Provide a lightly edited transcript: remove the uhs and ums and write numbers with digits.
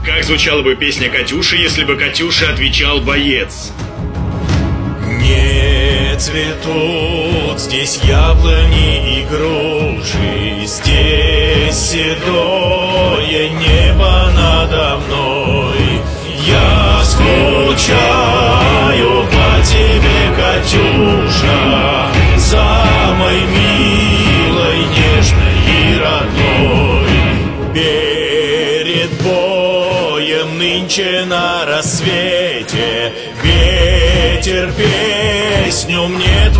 Как звучала бы песня Катюши, если бы Катюше отвечал боец? Не цветут здесь яблони и груши, здесь седое небо надо мной. Я скучаю по тебе, Катюша, самой милой, нежной и родной. Перед боем нынче на рассвете ветер песню мне